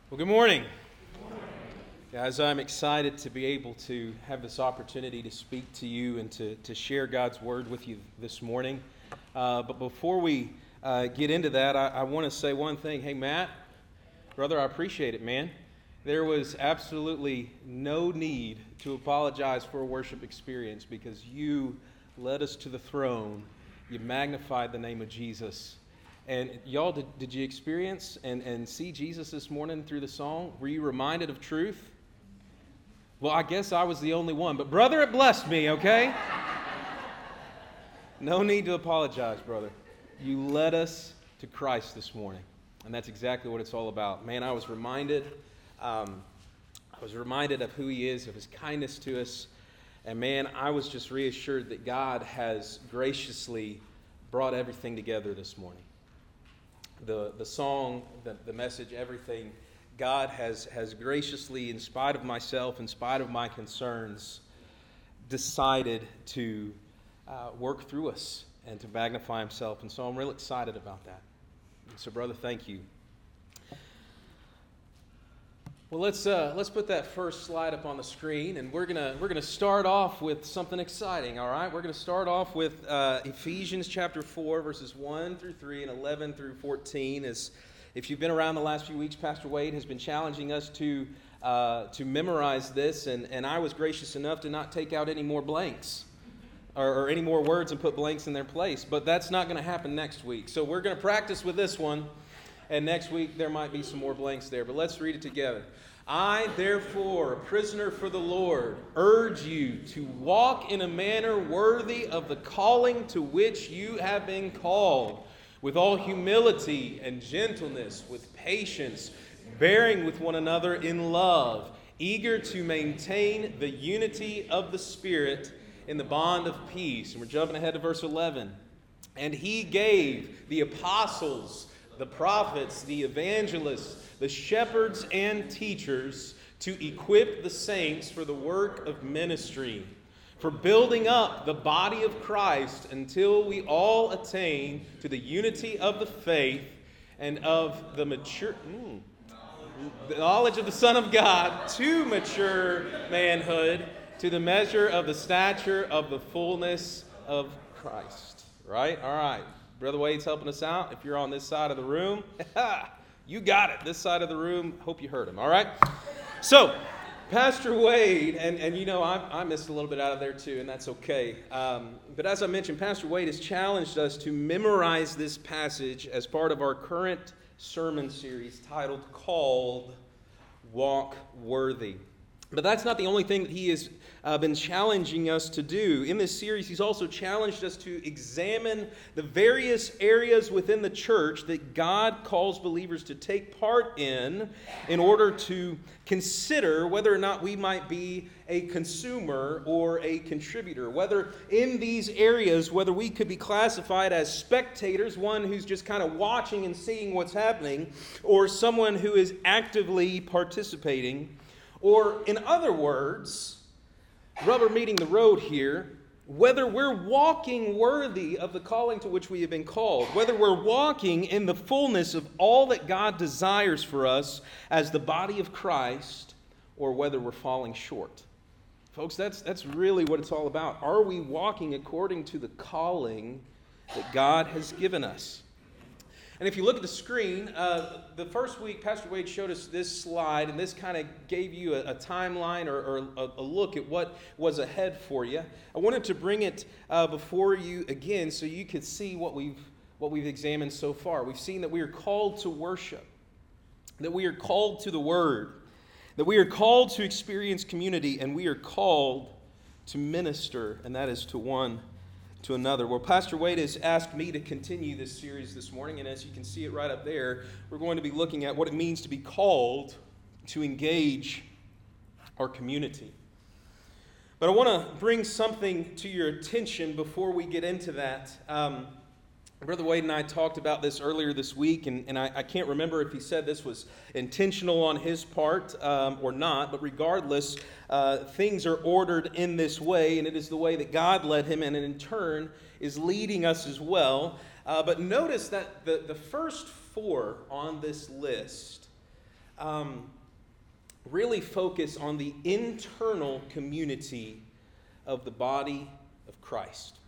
Well, good morning. Guys, I'm excited to be able to have this opportunity to speak to you and to share God's Word with you this morning. But before we get into that, I want to say one thing. Hey, Matt, brother, I appreciate it, man. There was absolutely no need to apologize for a worship experience because you led us to the throne. You magnified the name of Jesus. And y'all, did you experience and see Jesus this morning through the song? Were you reminded of truth? Well, I guess I was the only one. But brother, it blessed me, okay? No need to apologize, brother. You led us to Christ this morning. And that's exactly what it's all about. Man, I was reminded of who He is, of His kindness to us. And man, I was just reassured that God has graciously brought everything together this morning. The song, the message, everything, God has graciously, in spite of myself, in spite of my concerns, decided to work through us and to magnify Himself. And so I'm real excited about that. And so, brother, thank you. Well, let's put that first slide up on the screen, and we're gonna start off with something exciting. All right, we're gonna start off with Ephesians chapter 4, verses 1 through 3 and 11 through 14. As if you've been around the last few weeks, Pastor Wade has been challenging us to memorize this, and I was gracious enough to not take out any more blanks or any more words and put blanks in their place. But that's not going to happen next week. So we're going to practice with this one. And next week, there might be some more blanks there. But let's read it together. I, therefore, a prisoner for the Lord, urge you to walk in a manner worthy of the calling to which you have been called, with all humility and gentleness, with patience, bearing with one another in love, eager to maintain the unity of the Spirit in the bond of peace. And we're jumping ahead to verse 11. And He gave the apostles, the prophets, the evangelists, the shepherds and teachers to equip the saints for the work of ministry, for building up the body of Christ until we all attain to the unity of the faith and of the the knowledge of the Son of God, to mature manhood, to the measure of the stature of the fullness of Christ. Right? All right. Brother Wade's helping us out. If you're on this side of the room, you got it. This side of the room, hope you heard him. All right? So, Pastor Wade, and you know, I missed a little bit out of there too, and that's okay. But as I mentioned, Pastor Wade has challenged us to memorize this passage as part of our current sermon series called Walk Worthy. But that's not the only thing that he has been challenging us to do. In this series, he's also challenged us to examine the various areas within the church that God calls believers to take part in order to consider whether or not we might be a consumer or a contributor. Whether in these areas, whether we could be classified as spectators, one who's just kind of watching and seeing what's happening, or someone who is actively participating. Or, in other words, rubber meeting the road here, whether we're walking worthy of the calling to which we have been called, whether we're walking in the fullness of all that God desires for us as the body of Christ, or whether we're falling short. Folks, that's really what it's all about. Are we walking according to the calling that God has given us? And if you look at the screen, the first week, Pastor Wade showed us this slide, and this kind of gave you a timeline or a look at what was ahead for you. I wanted to bring it before you again so you could see what we've examined so far. We've seen that we are called to worship, that we are called to the Word, that we are called to experience community, and we are called to minister, and that is to one to another. Well, Pastor Wade has asked me to continue this series this morning, and as you can see it right up there, we're going to be looking at what it means to be called to engage our community. But I want to bring something to your attention before we get into that. Brother Wade and I talked about this earlier this week, and I can't remember if he said this was intentional on his part or not, but regardless, things are ordered in this way, and it is the way that God led him, and in turn is leading us as well. But notice that the first four on this list really focus on the internal community of the body of Christ.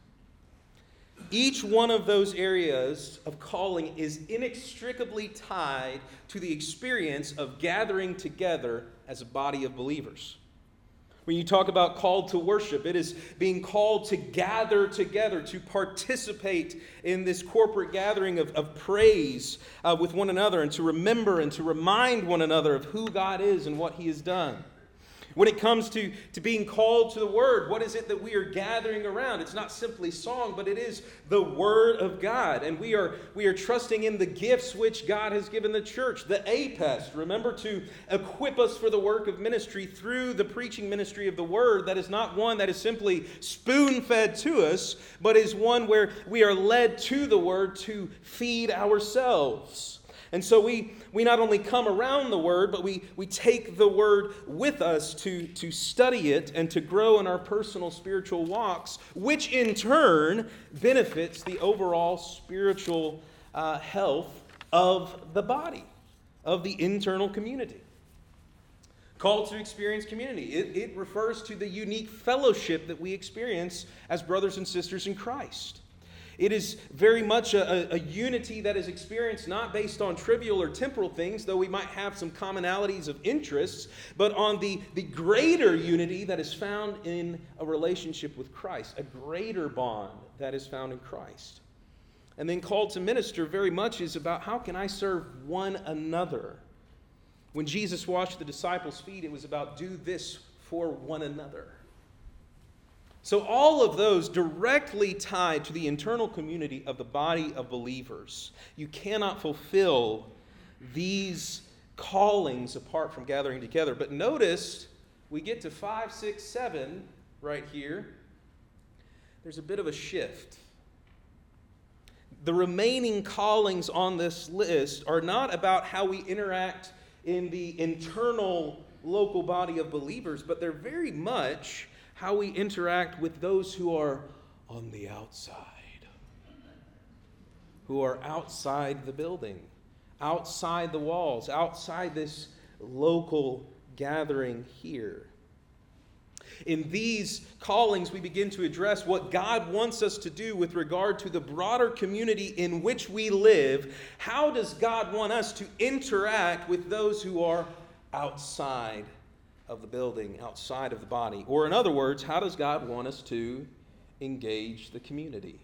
Each one of those areas of calling is inextricably tied to the experience of gathering together as a body of believers. When you talk about called to worship, it is being called to gather together, to participate in this corporate gathering of praise with one another, and to remember and to remind one another of who God is and what He has done. When it comes to being called to the Word, what is it that we are gathering around? It's not simply song, but it is the Word of God. And we are trusting in the gifts which God has given the church. The APEST, remember, to equip us for the work of ministry through the preaching ministry of the Word. That is not one that is simply spoon-fed to us, but is one where we are led to the Word to feed ourselves. And so we not only come around the Word, but we take the Word with us to study it and to grow in our personal spiritual walks, which in turn benefits the overall spiritual health of the body, of the internal community. Called to experience community. It refers to the unique fellowship that we experience as brothers and sisters in Christ. It is very much a unity that is experienced not based on trivial or temporal things, though we might have some commonalities of interests, but on the greater unity that is found in a relationship with Christ, a greater bond that is found in Christ. And then called to minister very much is about how can I serve one another. When Jesus washed the disciples' feet, it was about do this for one another. So all of those directly tied to the internal community of the body of believers. You cannot fulfill these callings apart from gathering together. But notice, we get to 5, 6, 7 right here. There's a bit of a shift. The remaining callings on this list are not about how we interact in the internal local body of believers, but they're very much how we interact with those who are on the outside, who are outside the building, outside the walls, outside this local gathering here. In these callings, we begin to address what God wants us to do with regard to the broader community in which we live. How does God want us to interact with those who are outside of the building, outside of the body? Or in other words, how does God want us to engage the community?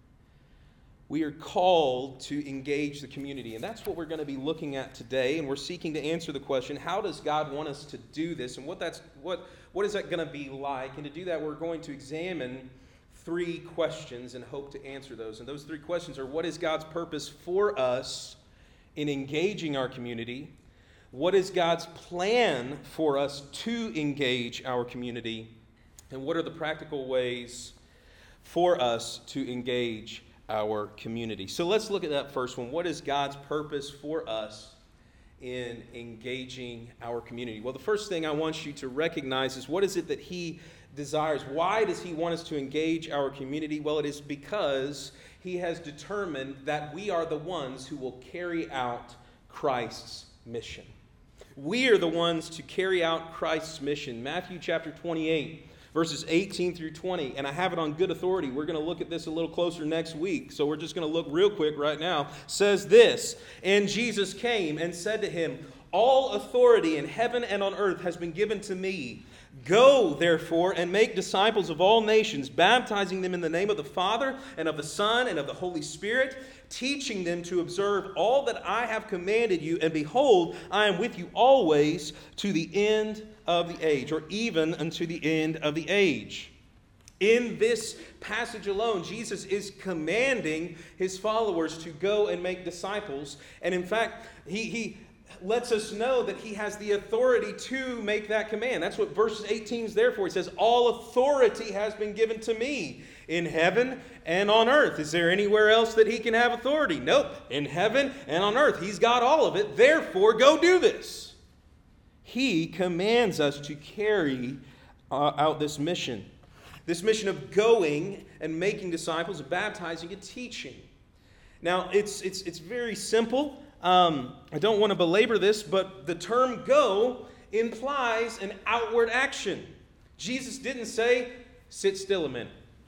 We are called to engage the community, and that's what we're going to be looking at today, and we're seeking to answer the question, how does God want us to do this, and what is that going to be like? And to do that, we're going to examine 3 questions and hope to answer those. And those 3 questions are, what is God's purpose for us in engaging our community? What is God's plan for us to engage our community? And what are the practical ways for us to engage our community? So let's look at that first one. What is God's purpose for us in engaging our community? Well, the first thing I want you to recognize is what is it that He desires? Why does He want us to engage our community? Well, it is because He has determined that we are the ones who will carry out Christ's mission. We are the ones to carry out Christ's mission. Matthew chapter 28, verses 18 through 20. And I have it on good authority. We're going to look at this a little closer next week. So we're just going to look real quick right now. Says this, and Jesus came and said to him, all authority in heaven and on earth has been given to me. Go, therefore, and make disciples of all nations, baptizing them in the name of the Father and of the Son and of the Holy Spirit, teaching them to observe all that I have commanded you. And behold, I am with you always to the end of the age, or even unto the end of the age. In this passage alone, Jesus is commanding His followers to go and make disciples. And in fact, He lets us know that He has the authority to make that command. That's what verse 18 is there for. He says, all authority has been given to me in heaven and on earth. Is there anywhere else that He can have authority? Nope. In heaven and on earth. He's got all of it. Therefore, go do this. He commands us to carry out this mission. This mission of going and making disciples, baptizing and teaching. Now, it's very simple. I don't want to belabor this, but the term go implies an outward action. Jesus didn't say, sit still a minute.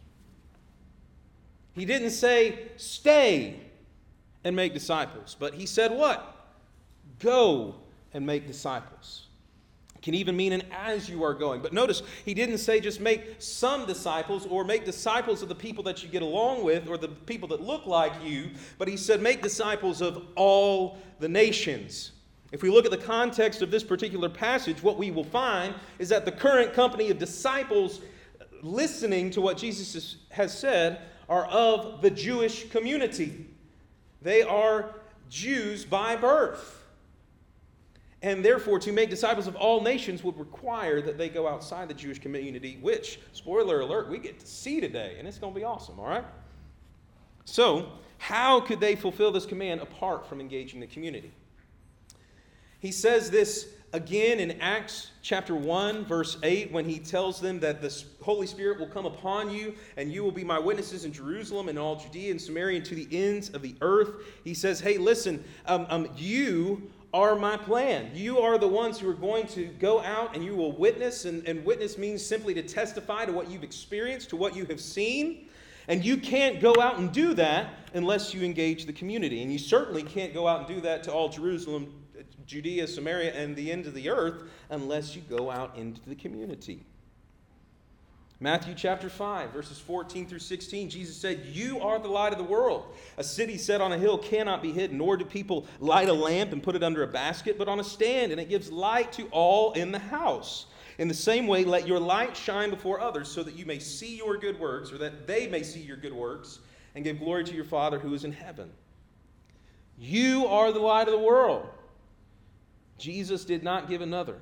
He didn't say, stay and make disciples. But he said what? Go and make disciples. It can even mean an as you are going. But notice, he didn't say just make some disciples or make disciples of the people that you get along with or the people that look like you. But he said make disciples of all the nations. If we look at the context of this particular passage, what we will find is that the current company of disciples listening to what Jesus has said are of the Jewish community. They are Jews by birth. And therefore, to make disciples of all nations would require that they go outside the Jewish community, which, spoiler alert, we get to see today, and it's going to be awesome, all right? So, how could they fulfill this command apart from engaging the community? He says this again in Acts chapter 1, verse 8, when he tells them that the Holy Spirit will come upon you, and you will be my witnesses in Jerusalem and all Judea and Samaria and to the ends of the earth. He says, hey, listen, you are my plan. You are the ones who are going to go out and you will witness. And witness means simply to testify to what you've experienced, to what you have seen. And you can't go out and do that unless you engage the community. And you certainly can't go out and do that to all Jerusalem, Judea, Samaria, and the end of the earth unless you go out into the community. Matthew chapter 5, verses 14 through 16, Jesus said, you are the light of the world. A city set on a hill cannot be hidden, nor do people light a lamp and put it under a basket, but on a stand, and it gives light to all in the house. In the same way, let your light shine before others, so that you may see your good works, or that they may see your good works, and give glory to your Father who is in heaven. You are the light of the world. Jesus did not give another.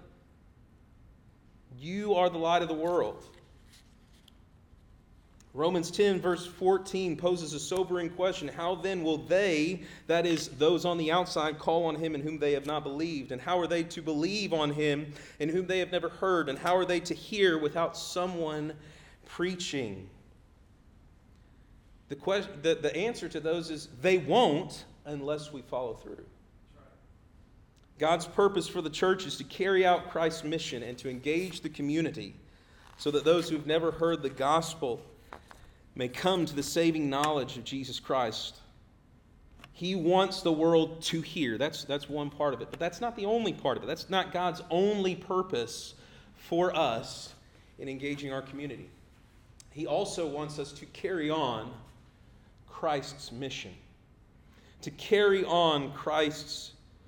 You are the light of the world. Romans 10, verse 14, poses a sobering question. How then will they, that is, those on the outside, call on him in whom they have not believed? And how are they to believe on him in whom they have never heard? And how are they to hear without someone preaching? The answer to those is they won't unless we follow through. God's purpose for the church is to carry out Christ's mission and to engage the community so that those who've never heard the gospel may come to the saving knowledge of Jesus Christ. He wants the world to hear. That's one part of it. But that's not the only part of it. That's not God's only purpose for us in engaging our community. He also wants us to carry on Christ's mission. To carry on Christ's,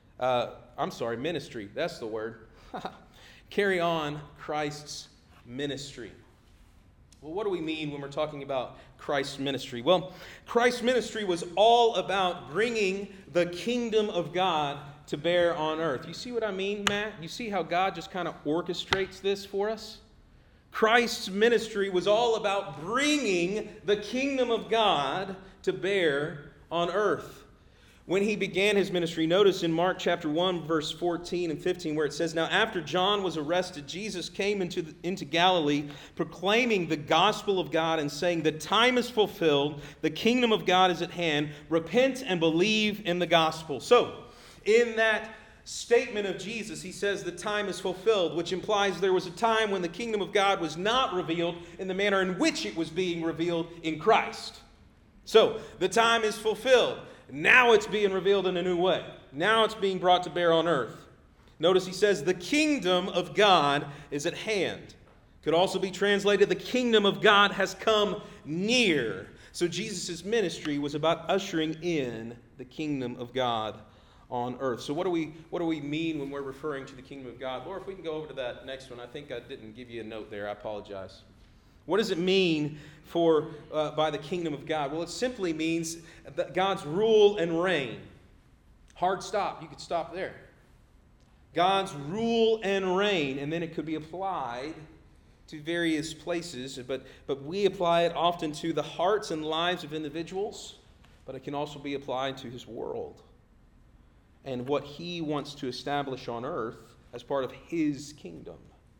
ministry. That's the word. Carry on Christ's ministry. Well, what do we mean when we're talking about Christ's ministry? Well, Christ's ministry was all about bringing the kingdom of God to bear on earth. You see what I mean, Matt? You see how God just kind of orchestrates this for us? Christ's ministry was all about bringing the kingdom of God to bear on earth. When he began his ministry, notice in Mark chapter 1, verse 14 and 15, where it says, now after John was arrested, Jesus came into Galilee, proclaiming the gospel of God and saying, the time is fulfilled, the kingdom of God is at hand, repent and believe in the gospel. So, in that statement of Jesus, he says the time is fulfilled, which implies there was a time when the kingdom of God was not revealed in the manner in which it was being revealed in Christ. So, the time is fulfilled. Now it's being revealed in a new way. Now it's being brought to bear on earth. Notice he says, the kingdom of God is at hand. Could also be translated, the kingdom of God has come near. So Jesus' ministry was about ushering in the kingdom of God on earth. So what do we mean when we're referring to the kingdom of God? Laura, if we can go over to that next one. I think I didn't give you a note there. I apologize. What does it mean by the kingdom of God? Well, it simply means that God's rule and reign. Hard stop. You could stop there. God's rule and reign, and then it could be applied to various places, but we apply it often to the hearts and lives of individuals, but it can also be applied to his world and what he wants to establish on earth as part of his kingdom.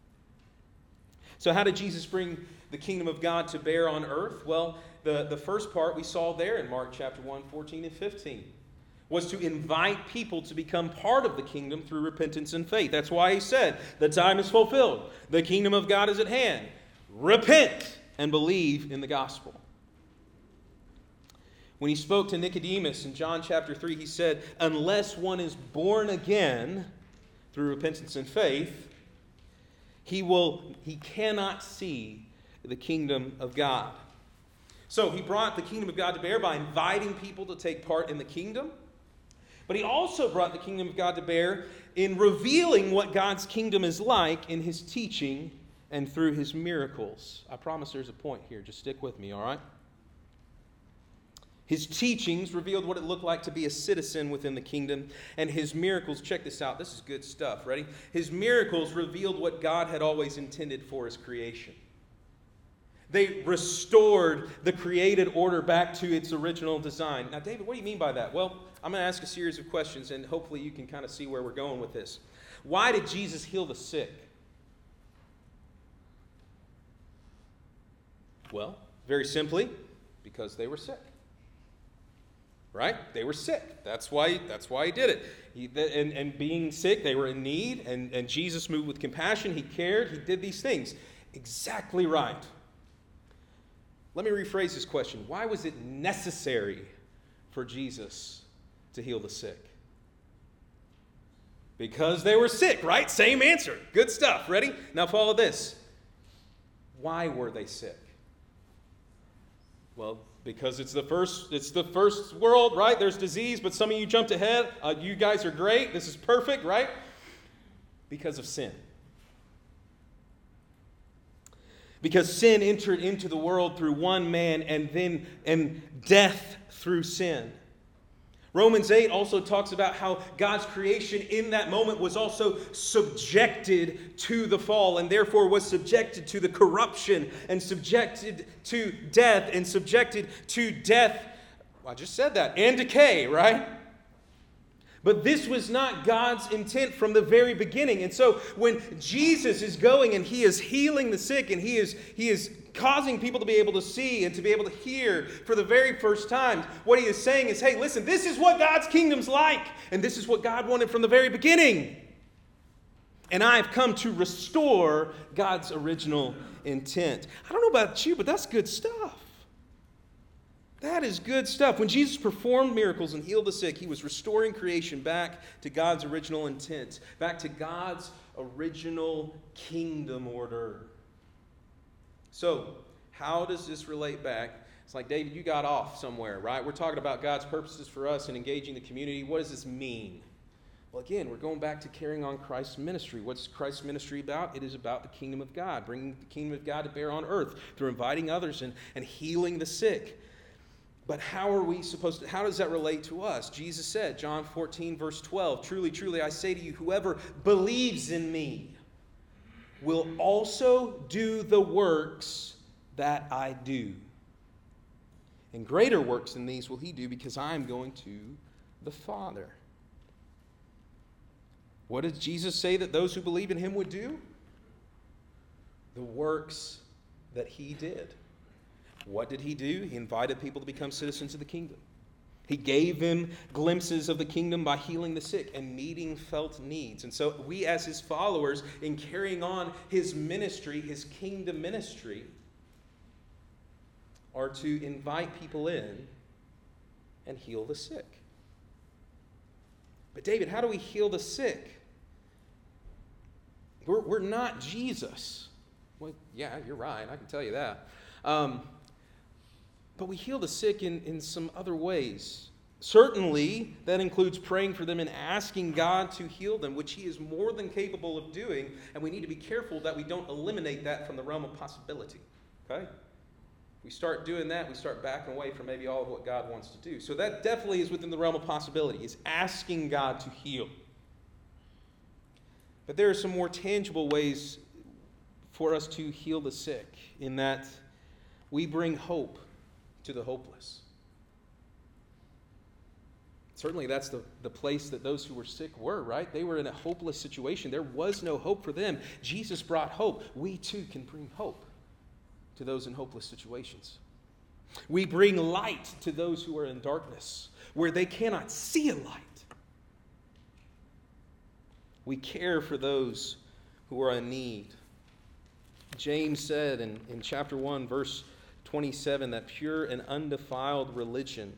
So how did Jesus bring the kingdom of God to bear on earth? Well, the first part we saw there in Mark chapter 1, 14 and 15. was to invite people to become part of the kingdom through repentance and faith. That's why he said, the time is fulfilled. The kingdom of God is at hand. Repent and believe in the gospel. When he spoke to Nicodemus in John chapter 3, he said, unless one is born again through repentance and faith, he cannot see the kingdom of God. So he brought the kingdom of God to bear by inviting people to take part in the kingdom. But he also brought the kingdom of God to bear in revealing what God's kingdom is like in his teaching and through his miracles. I promise there's a point here. Just stick with me, all right? His teachings revealed what it looked like to be a citizen within the kingdom. And his miracles, check this out. This is good stuff. Ready? His miracles revealed what God had always intended for his creation. They restored the created order back to its original design. Now, David, what do you mean by that? Well, I'm going to ask a series of questions, and hopefully you can kind of see where we're going with this. Why did Jesus heal the sick? Well, very simply, because they were sick. Right? They were sick. That's why he did it. And being sick, they were in need, and Jesus moved with compassion. He cared. He did these things. Exactly right. Let me rephrase this question. Why was it necessary for Jesus to heal the sick? Because they were sick, right? Same answer. Good stuff. Ready? Now follow this. Why were they sick? Well, because it's the first world, right? There's disease, but some of you jumped ahead. You guys are great. This is perfect, right? Because of sin. Because sin entered into the world through one man and death through sin. Romans 8 also talks about how God's creation in that moment was also subjected to the fall and therefore was subjected to the corruption and subjected to death and subjected to death. Well, I just said that. And decay, right? But this was not God's intent from the very beginning. And so when Jesus is going and he is healing the sick and he is causing people to be able to see and to be able to hear for the very first time, what he is saying is, hey, listen, this is what God's kingdom's like. And this is what God wanted from the very beginning. And I've come to restore God's original intent. I don't know about you, but that's good stuff. That is good stuff. When Jesus performed miracles and healed the sick, he was restoring creation back to God's original intent, back to God's original kingdom order. So, how does this relate back? It's like, David, you got off somewhere, right? We're talking about God's purposes for us and engaging the community. What does this mean? Well, again, we're going back to carrying on Christ's ministry. What's Christ's ministry about? It is about the kingdom of God, bringing the kingdom of God to bear on earth through inviting others and healing the sick. But how does that relate to us? Jesus said, John 14, verse 12, truly, truly, I say to you, whoever believes in me will also do the works that I do. And greater works than these will he do because I am going to the Father. What did Jesus say that those who believe in him would do? The works that he did. What did he do? He invited people to become citizens of the kingdom. He gave them glimpses of the kingdom by healing the sick and meeting felt needs. And so we as his followers, in carrying on his ministry, his kingdom ministry, are to invite people in and heal the sick. But David, how do we heal the sick? We're not Jesus. Well, yeah, you're right. I can tell you that. But we heal the sick in some other ways. Certainly, that includes praying for them and asking God to heal them, which he is more than capable of doing, and we need to be careful that we don't eliminate that from the realm of possibility. Okay? If we start doing that, we start backing away from maybe all of what God wants to do. So that definitely is within the realm of possibility, is asking God to heal. But there are some more tangible ways for us to heal the sick, in that we bring hope to the hopeless. Certainly that's the place that those who were sick were, right? They were in a hopeless situation. There was no hope for them. Jesus brought hope. We too can bring hope to those in hopeless situations. We bring light to those who are in darkness, where they cannot see a light. We care for those who are in need. James said in chapter 1, verse 27, that pure and undefiled religion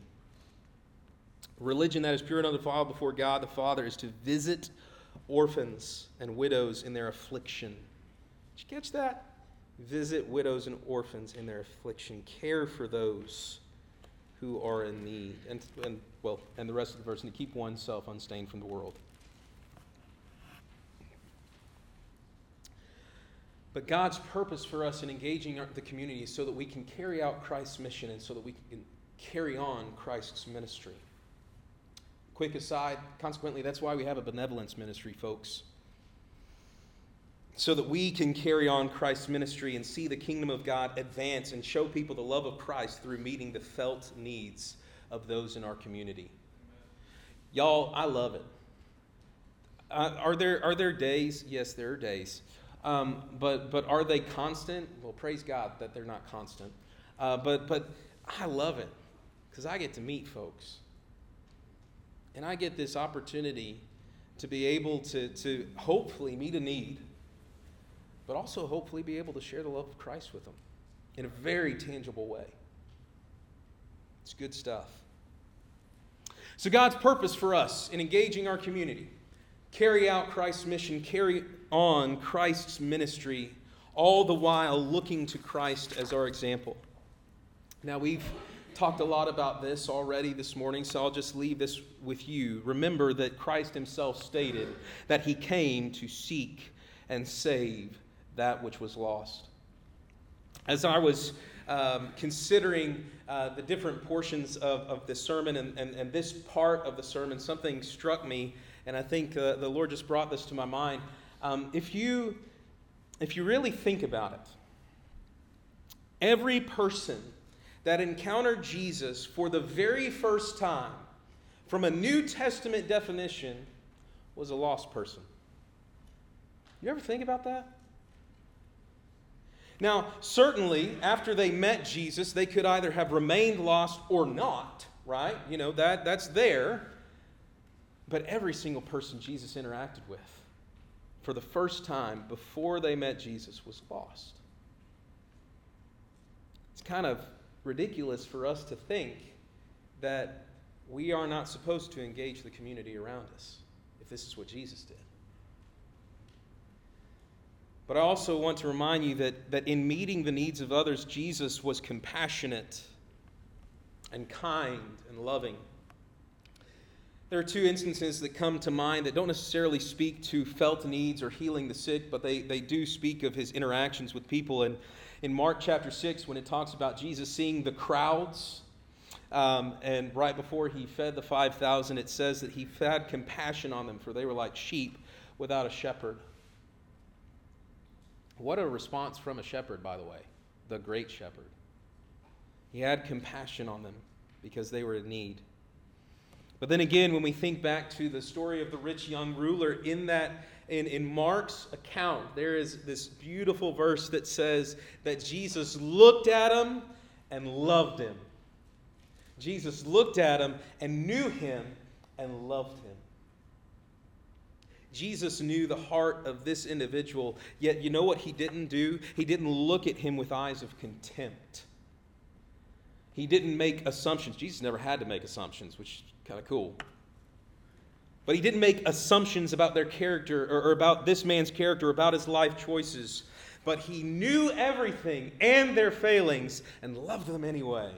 that is pure and undefiled before God the Father, is to visit orphans and widows in their affliction. Did you catch that? Visit widows and orphans in their affliction. Care for those who are in need. And the rest of the verse, and to keep oneself unstained from the world. But God's purpose for us in engaging the community is so that we can carry out Christ's mission and so that we can carry on Christ's ministry. Quick aside, consequently, that's why we have a benevolence ministry, folks. So that we can carry on Christ's ministry and see the kingdom of God advance and show people the love of Christ through meeting the felt needs of those in our community. Y'all, I love it. Are there days? Yes, there are days. But are they constant? Well, praise God that they're not constant. But I love it because I get to meet folks. And I get this opportunity to be able to hopefully meet a need, but also hopefully be able to share the love of Christ with them in a very tangible way. It's good stuff. So God's purpose for us in engaging our community, carry out Christ's mission, carry on Christ's ministry, all the while looking to Christ as our example. Now, we've talked a lot about this already this morning, so I'll just leave this with you. Remember that Christ himself stated that he came to seek and save that which was lost. As I was considering the different portions of the sermon and this part of the sermon, something struck me, and I think the Lord just brought this to my mind. If you really think about it, every person that encountered Jesus for the very first time from a New Testament definition was a lost person. You ever think about that? Now, certainly, after they met Jesus, they could either have remained lost or not, right? You know, that's there. But every single person Jesus interacted with for the first time before they met Jesus was lost. It's kind of ridiculous for us to think that we are not supposed to engage the community around us if this is what Jesus did. But I also want to remind you that in meeting the needs of others, Jesus was compassionate and kind and loving. There are two instances that come to mind that don't necessarily speak to felt needs or healing the sick, but they do speak of his interactions with people. And in Mark chapter 6, when it talks about Jesus seeing the crowds, and right before he fed the 5,000, it says that he had compassion on them, for they were like sheep without a shepherd. What a response from a shepherd, by the way, the great shepherd. He had compassion on them because they were in need. But then again, when we think back to the story of the rich young ruler, in Mark's account, there is this beautiful verse that says that Jesus looked at him and loved him. Jesus looked at him and knew him and loved him. Jesus knew the heart of this individual, yet you know what he didn't do? He didn't look at him with eyes of contempt. He didn't make assumptions. Jesus never had to make assumptions, which is kind of cool. But he didn't make assumptions about their character or about this man's character, about his life choices. But he knew everything and their failings and loved them anyway.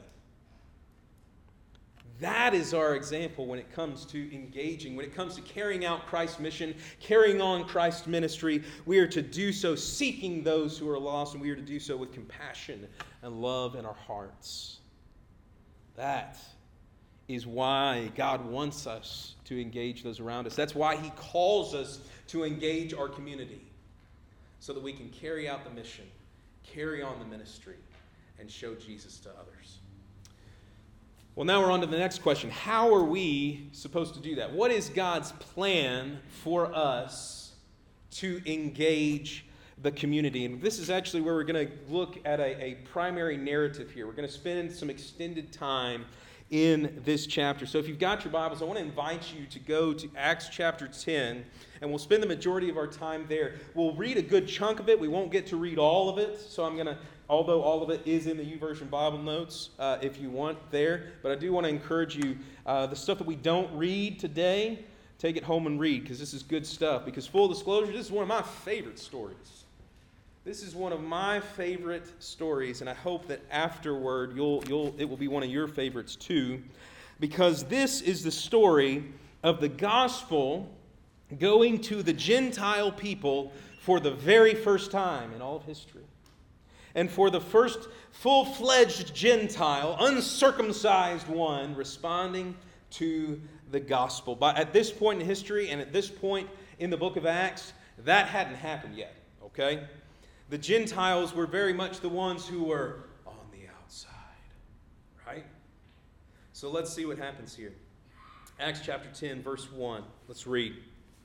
That is our example when it comes to engaging, when it comes to carrying out Christ's mission, carrying on Christ's ministry. We are to do so seeking those who are lost, and we are to do so with compassion and love in our hearts. That is why God wants us to engage those around us. That's why he calls us to engage our community, so that we can carry out the mission, carry on the ministry, and show Jesus to others. Well, now we're on to the next question. How are we supposed to do that? What is God's plan for us to engage the community. And this is actually where we're going to look at a primary narrative here. We're going to spend some extended time in this chapter. So if you've got your Bibles, I want to invite you to go to Acts chapter 10, and we'll spend the majority of our time there. We'll read a good chunk of it. We won't get to read all of it, so I'm going to, although all of it is in the YouVersion Bible notes if you want there, but I do want to encourage you, the stuff that we don't read today, take it home and read, because this is good stuff. Because full disclosure, this is one of my favorite stories. This is one of my favorite stories, and I hope that afterward it will be one of your favorites too, because this is the story of the gospel going to the Gentile people for the very first time in all of history. And for the first full-fledged Gentile, uncircumcised one, responding to the gospel. But at this point in history and at this point in the book of Acts, that hadn't happened yet, okay? The Gentiles were very much the ones who were on the outside, right? So let's see what happens here. Acts chapter 10, verse 1. Let's read.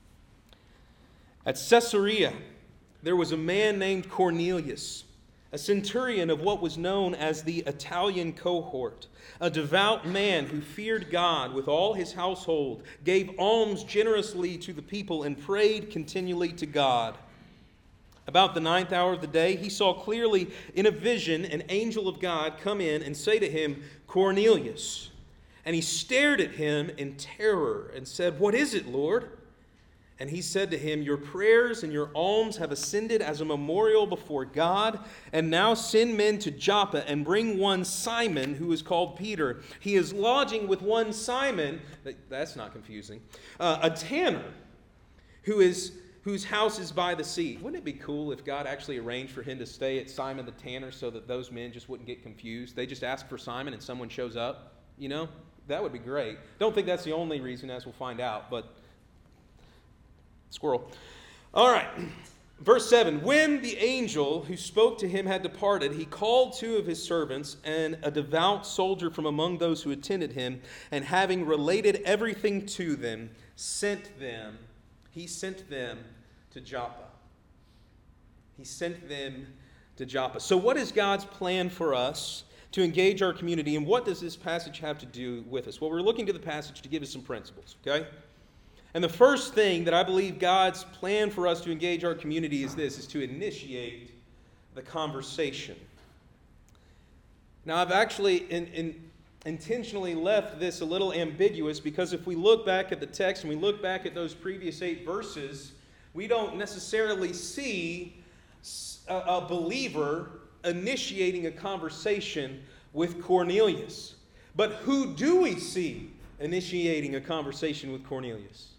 At Caesarea, there was a man named Cornelius, a centurion of what was known as the Italian cohort, a devout man who feared God with all his household, gave alms generously to the people, and prayed continually to God. About the 9th hour of the day, he saw clearly in a vision an angel of God come in and say to him, Cornelius. And he stared at him in terror and said, What is it, Lord? And he said to him, Your prayers and your alms have ascended as a memorial before God, and now send men to Joppa and bring one Simon, who is called Peter. He is lodging with one Simon, that's not confusing, a tanner, whose house is by the sea. Wouldn't it be cool if God actually arranged for him to stay at Simon the tanner so that those men just wouldn't get confused? They just ask for Simon and someone shows up, you know? That would be great. Don't think that's the only reason, as we'll find out, but squirrel. All right. Verse 7. When the angel who spoke to him had departed, he called 2 of his servants and a devout soldier from among those who attended him, and having related everything to them, he sent them to Joppa. He sent them to Joppa. So what is God's plan for us to engage our community, and what does this passage have to do with us? Well, we're looking to the passage to give us some principles, okay? And the first thing that I believe God's plan for us to engage our community is to initiate the conversation. Now, I've actually intentionally left this a little ambiguous, because if we look back at the text and we look back at those previous 8 verses, we don't necessarily see a believer initiating a conversation with Cornelius. But who do we see initiating a conversation with Cornelius?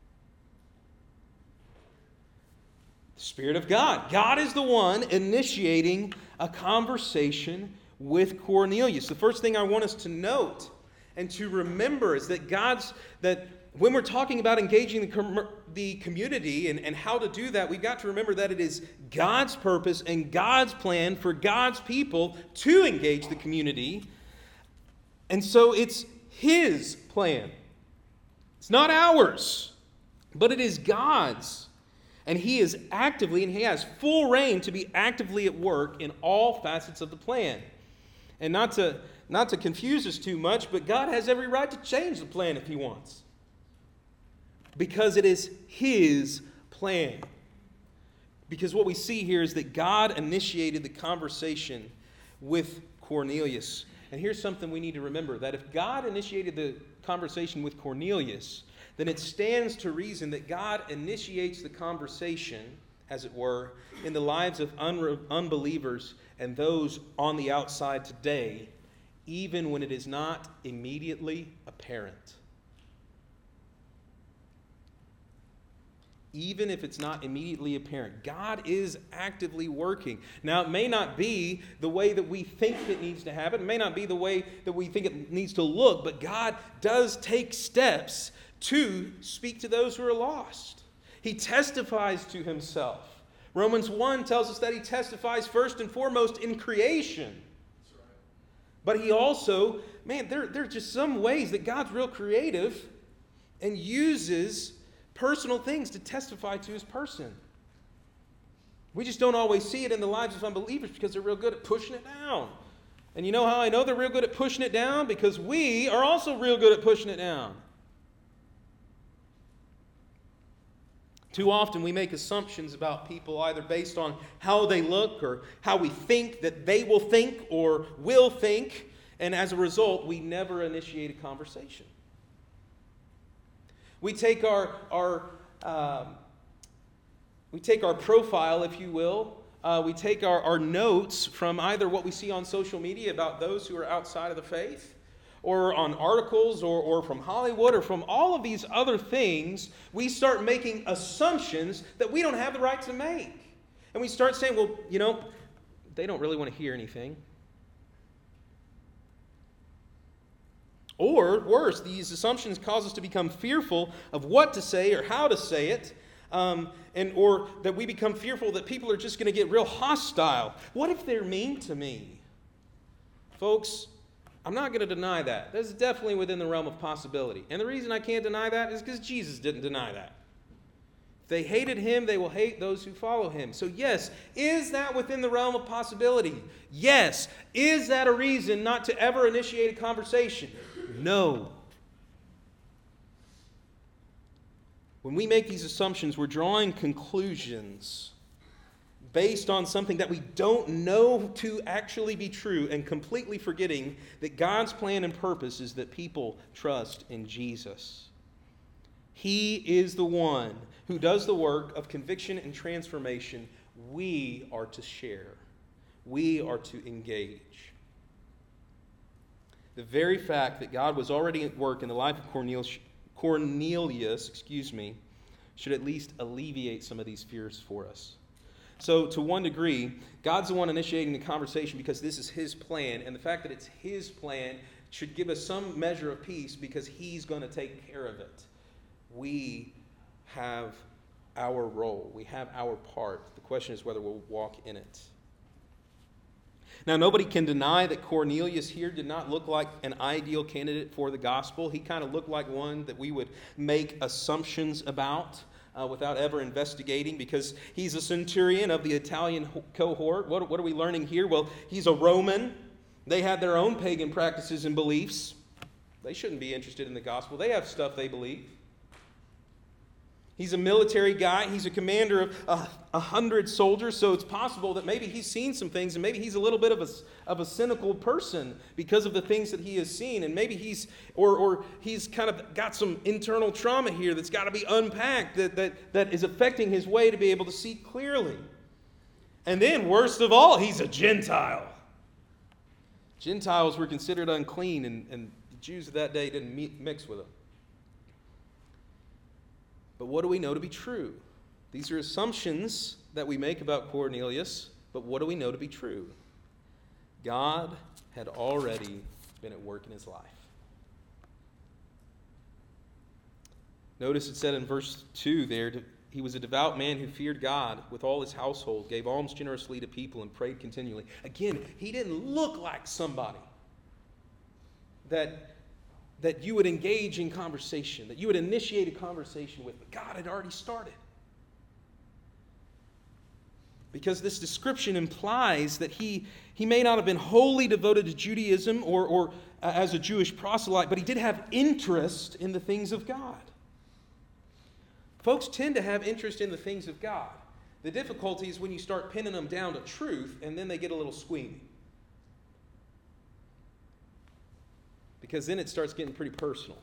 The Spirit of God. God is the one initiating a conversation with Cornelius. The first thing I want us to note and to remember is that when we're talking about engaging the community and how to do that, we've got to remember that it is God's purpose and God's plan for God's people to engage the community. And so it's His plan. It's not ours, but it is God's. And He is actively, and He has full reign to be actively at work in all facets of the plan. And not to confuse us too much, but God has every right to change the plan if He wants, because it is His plan. Because what we see here is that God initiated the conversation with Cornelius. And here's something we need to remember, that if God initiated the conversation with Cornelius, then it stands to reason that God initiates the conversation, as it were, in the lives of unbelievers and those on the outside today, even when it is not immediately apparent. Even if it's not immediately apparent, God is actively working. Now, it may not be the way that we think it needs to happen. It may not be the way that we think it needs to look, but God does take steps to speak to those who are lost. He testifies to Himself. Romans 1 tells us that He testifies first and foremost in creation. But He also, there are just some ways that God's real creative and uses personal things to testify to His person. We just don't always see it in the lives of unbelievers because they're real good at pushing it down. And you know how I know they're real good at pushing it down? Because we are also real good at pushing it down. Too often we make assumptions about people either based on how they look or how we think that they will think or will think. And as a result, we never initiate a conversation. We take our profile, if you will. We take our notes from either what we see on social media about those who are outside of the faith, or on articles, or from Hollywood, or from all of these other things. We start making assumptions that we don't have the right to make. And we start saying, well, they don't really want to hear anything. Or worse, these assumptions cause us to become fearful of what to say or how to say it, or that we become fearful that people are just going to get real hostile. What if they're mean to me? Folks, I'm not going to deny that. That's definitely within the realm of possibility. And the reason I can't deny that is because Jesus didn't deny that. If they hated him, they will hate those who follow him. So yes, is that within the realm of possibility? Yes. Is that a reason not to ever initiate a conversation? No. When we make these assumptions, we're drawing conclusions based on something that we don't know to actually be true, and completely forgetting that God's plan and purpose is that people trust in Jesus. He is the one who does the work of conviction and transformation. We are to share. We are to engage. The very fact that God was already at work in the life of Cornelius, should at least alleviate some of these fears for us. So to one degree, God's the one initiating the conversation because this is his plan. And the fact that it's his plan should give us some measure of peace because he's going to take care of it. We have our role. We have our part. The question is whether we'll walk in it. Now, nobody can deny that Cornelius here did not look like an ideal candidate for the gospel. He kind of looked like one that we would make assumptions about without ever investigating, because he's a centurion of the Italian cohort. What are we learning here? Well, he's a Roman. They had their own pagan practices and beliefs. They shouldn't be interested in the gospel. They have stuff they believe. He's a military guy. He's a commander of 100 soldiers, so it's possible that maybe he's seen some things, and maybe he's a little bit of a cynical person because of the things that he has seen, and maybe he's kind of got some internal trauma here that's got to be unpacked that is affecting his way to be able to see clearly. And then, worst of all, he's a Gentile. Gentiles were considered unclean, and the Jews of that day didn't mix with them. But what do we know to be true? These are assumptions that we make about Cornelius, but what do we know to be true? God had already been at work in his life. Notice it said in verse 2 there, he was a devout man who feared God with all his household, gave alms generously to people, and prayed continually. Again, he didn't look like somebody that you would engage in conversation, that you would initiate a conversation with, but God had already started. Because this description implies that he may not have been wholly devoted to Judaism or as a Jewish proselyte, but he did have interest in the things of God. Folks tend to have interest in the things of God. The difficulty is when you start pinning them down to truth, and then they get a little squeamy. Because then it starts getting pretty personal.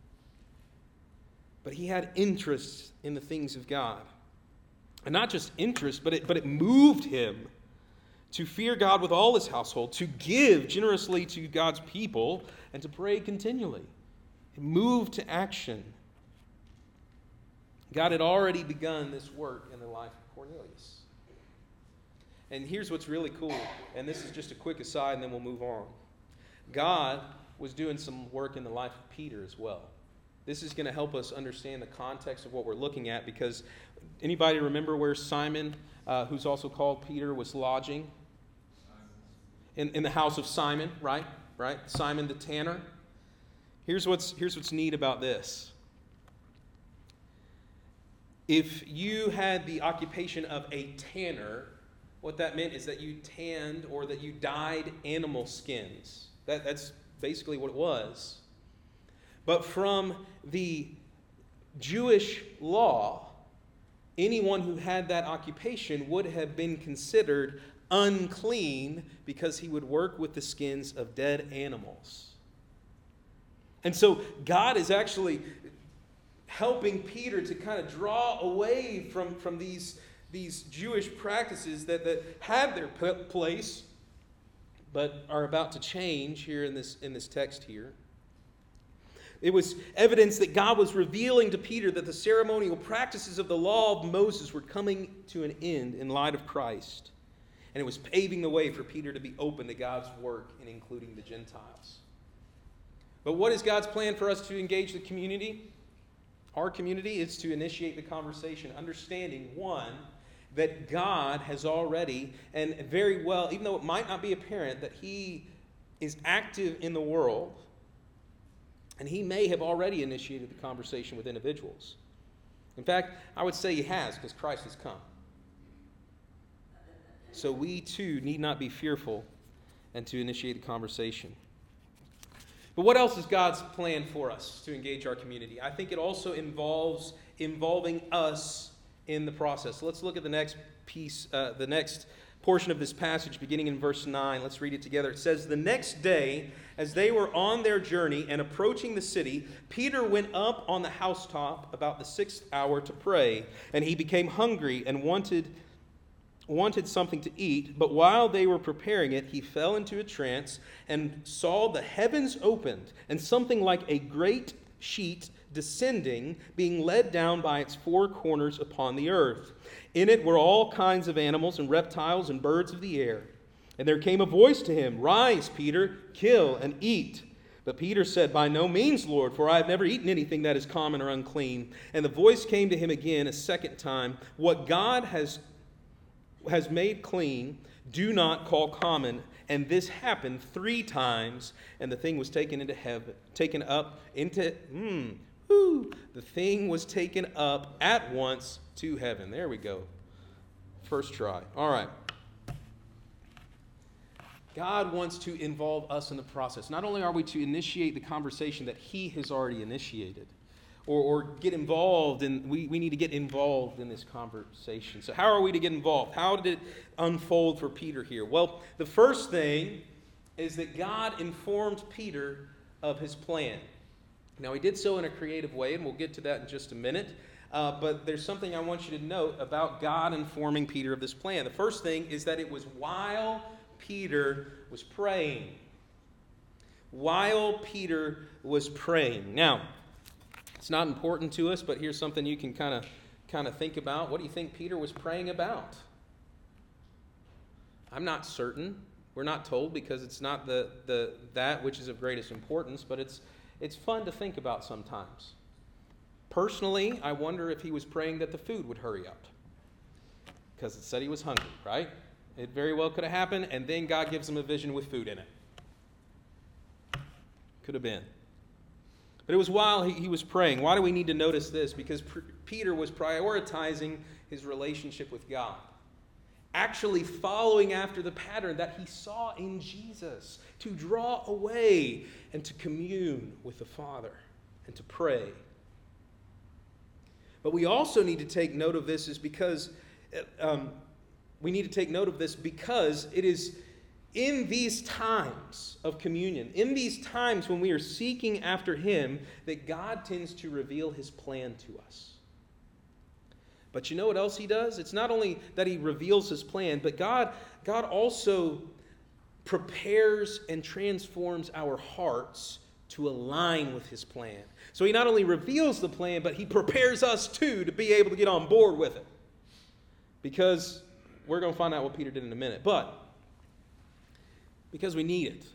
But he had interest in the things of God. And not just interest, but it moved him to fear God with all his household, to give generously to God's people, and to pray continually. It moved to action. God had already begun this work in the life of Cornelius. And here's what's really cool, and this is just a quick aside, and then we'll move on. God was doing some work in the life of Peter as well. This is going to help us understand the context of what we're looking at, because anybody remember where Simon, who's also called Peter, was lodging? In the house of Simon, right? Simon the tanner. Here's what's neat about this. if you had the occupation of a tanner, what that meant is that you tanned or that you dyed animal skins. That's basically what it was. But from the Jewish law, anyone who had that occupation would have been considered unclean because he would work with the skins of dead animals. And so God is actually helping Peter to kind of draw away from these Jewish practices that had their place but are about to change here in this text here. It was evidence that God was revealing to Peter that the ceremonial practices of the law of Moses were coming to an end in light of Christ. And it was paving the way for Peter to be open to God's work in including the Gentiles. But what is God's plan for us to engage the community? Our community is to initiate the conversation, understanding, one, that God has already, and very well, even though it might not be apparent, that He is active in the world, and He may have already initiated the conversation with individuals. In fact, I would say He has, because Christ has come. So we too need not be fearful and to initiate the conversation. But what else is God's plan for us to engage our community? I think it also involves involving us in the process. So let's look at the next piece, the next portion of this passage beginning in verse 9. Let's read it together. It says, "The next day, as they were on their journey and approaching the city, Peter went up on the housetop about the 6th hour to pray, and he became hungry and wanted something to eat. But while they were preparing it, he fell into a trance and saw the heavens opened and something like a great sheet descending, being let down by its four corners upon the earth. In it were all kinds of animals and reptiles and birds of the air. And there came a voice to him, 'Rise, Peter, kill and eat.' But Peter said, 'By no means, Lord, for I have never eaten anything that is common or unclean.' And the voice came to him again a second time, 'What God has made clean, do not call common.' And this happened 3 times, and the thing was taken into heaven, the thing was taken up at once to heaven." There we go. First try. All right. God wants to involve us in the process. Not only are we to initiate the conversation that He has already initiated, or get involved in, we need to get involved in this conversation. So how are we to get involved? How did it unfold for Peter here? Well, the first thing is that God informed Peter of his plan. Now, He did so in a creative way, and we'll get to that in just a minute. But there's something I want you to note about God informing Peter of this plan. The first thing is that it was while Peter was praying. While Peter was praying. Now, it's not important to us, but here's something you can kind of think about. What do you think Peter was praying about? I'm not certain. We're not told because it's not that which is of greatest importance, but it's fun to think about sometimes. Personally, I wonder if he was praying that the food would hurry up, because it said he was hungry, right? It very well could have happened, and then God gives him a vision with food in it. Could have been. But it was while he was praying. Why do we need to notice this? Because Peter was prioritizing his relationship with God, actually following after the pattern that he saw in Jesus, to draw away and to commune with the Father and to pray. But we also need to take note of this because it is in these times of communion, in these times when we are seeking after Him, that God tends to reveal His plan to us. But you know what else He does? It's not only that He reveals His plan, but God also prepares and transforms our hearts to align with His plan. So He not only reveals the plan, but He prepares us too to be able to get on board with it. Because we're going to find out what Peter did in a minute. But because we need it.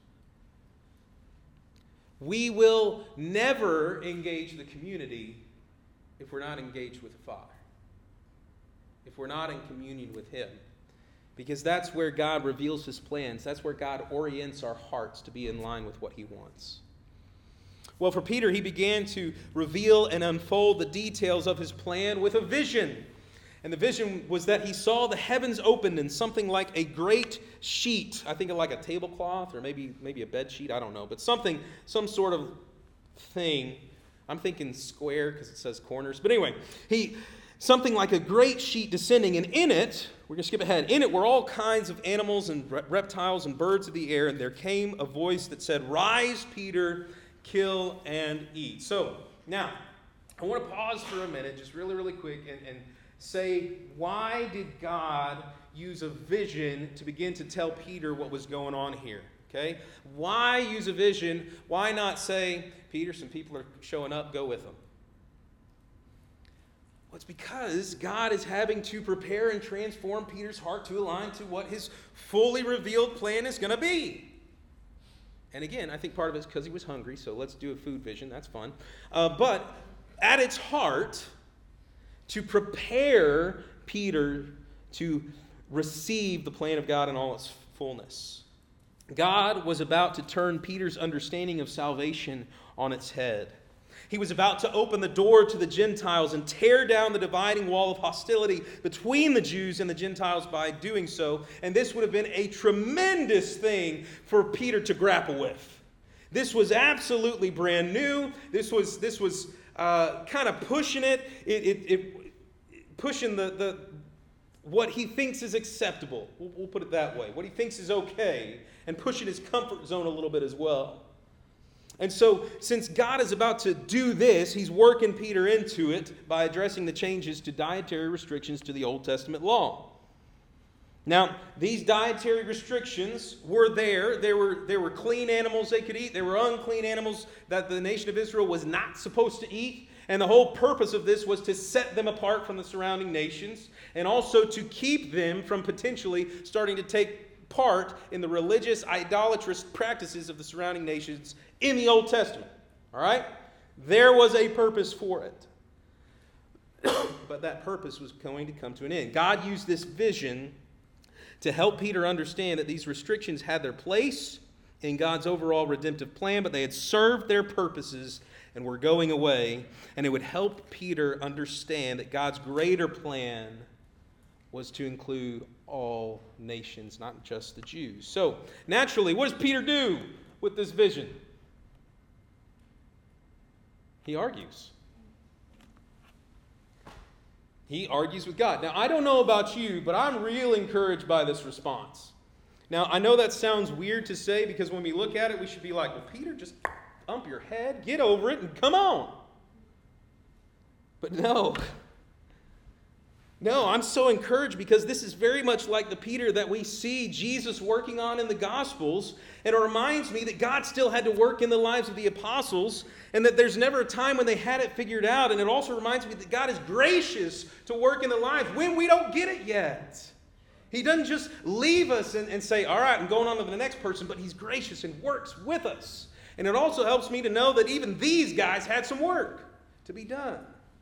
We will never engage the community if we're not engaged with the Father. If we're not in communion with Him. Because that's where God reveals His plans. That's where God orients our hearts to be in line with what He wants. Well, for Peter, he began to reveal and unfold the details of his plan with a vision. And the vision was that he saw the heavens opened in something like a great sheet. I think of like a tablecloth or maybe a bed sheet, I don't know. But some sort of thing. I'm thinking square because it says corners. But anyway, something like a great sheet descending. And in it, we're going to skip ahead. In it were all kinds of animals and reptiles and birds of the air. And there came a voice that said, "Rise, Peter, kill and eat." So now, I want to pause for a minute, just really, really quick, and say, why did God use a vision to begin to tell Peter what was going on here? Okay? Why use a vision? Why not say, "Peter, some people are showing up, go with them"? Well, it's because God is having to prepare and transform Peter's heart to align to what his fully revealed plan is going to be. And again, I think part of it is because he was hungry, so let's do a food vision. That's fun. But at its heart, to prepare Peter to receive the plan of God in all its fullness. God was about to turn Peter's understanding of salvation on its head. He was about to open the door to the Gentiles and tear down the dividing wall of hostility between the Jews and the Gentiles by doing so. And this would have been a tremendous thing for Peter to grapple with. This was absolutely brand new. This was kind of pushing pushing the what he thinks is acceptable. We'll put it that way. What he thinks is okay, and pushing his comfort zone a little bit as well. And so, since God is about to do this, he's working Peter into it by addressing the changes to dietary restrictions to the Old Testament law. Now, these dietary restrictions were there. There were clean animals they could eat. There were unclean animals that the nation of Israel was not supposed to eat. And the whole purpose of this was to set them apart from the surrounding nations and also to keep them from potentially starting to take part in the religious, idolatrous practices of the surrounding nations in the Old Testament. All right? There was a purpose for it. But that purpose was going to come to an end. God used this vision to help Peter understand that these restrictions had their place in God's overall redemptive plan, but they had served their purposes and were going away. And it would help Peter understand that God's greater plan was to include all nations, not just the Jews. So, naturally, what does Peter do with this vision? He argues. He argues with God. Now, I don't know about you, but I'm real encouraged by this response. Now, I know that sounds weird to say because when we look at it, we should be like, well, Peter, just ump your head, get over it, and come on. But no. No, I'm so encouraged because this is very much like the Peter that we see Jesus working on in the Gospels. And it reminds me that God still had to work in the lives of the apostles and that there's never a time when they had it figured out. And it also reminds me that God is gracious to work in the lives when we don't get it yet. He doesn't just leave us and say, all right, I'm going on to the next person, but he's gracious and works with us. And it also helps me to know that even these guys had some work to be done.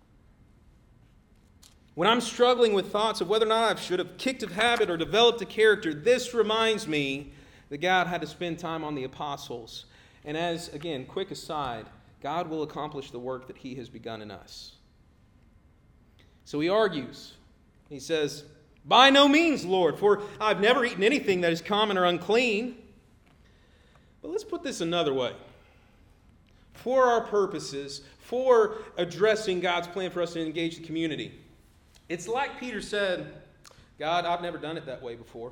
When I'm struggling with thoughts of whether or not I should have kicked a habit or developed a character, this reminds me that God had to spend time on the apostles. And as, again, quick aside, God will accomplish the work that he has begun in us. So he argues. He says, "By no means, Lord, for I've never eaten anything that is common or unclean." But let's put this another way. For our purposes, for addressing God's plan for us to engage the community, it's like Peter said, God, I've never done it that way before.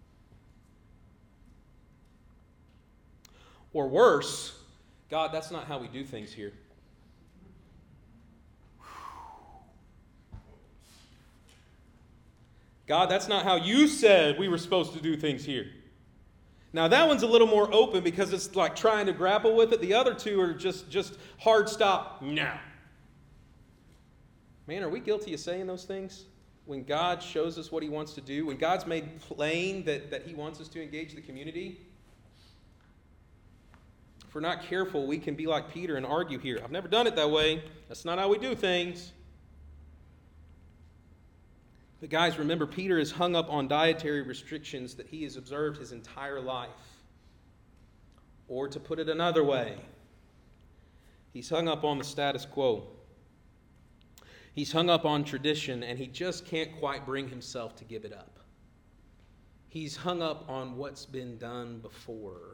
Or worse, God, that's not how we do things here. God, that's not how you said we were supposed to do things here. Now that one's a little more open because it's like trying to grapple with it. The other two are just hard stop. No. Man, are we guilty of saying those things? When God shows us what he wants to do, when God's made plain that he wants us to engage the community, if we're not careful, we can be like Peter and argue here. I've never done it that way. That's not how we do things. But guys, remember, Peter is hung up on dietary restrictions that he has observed his entire life. Or to put it another way, He's hung up on the status quo. He's hung up on tradition, and he just can't quite bring himself to give it up. He's hung up on what's been done before.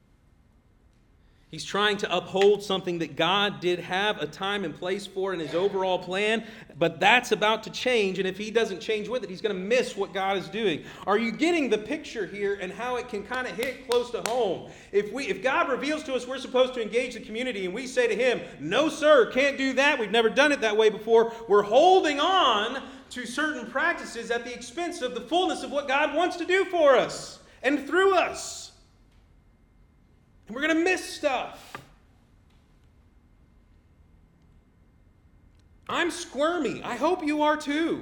He's trying to uphold something that God did have a time and place for in his overall plan, but that's about to change, and if he doesn't change with it, he's going to miss what God is doing. Are you getting the picture here and how it can kind of hit close to home? If God reveals to us we're supposed to engage the community and we say to him, no sir, can't do that, we've never done it that way before, we're holding on to certain practices at the expense of the fullness of what God wants to do for us and through us. And we're going to miss stuff. I'm squirmy. I hope you are too.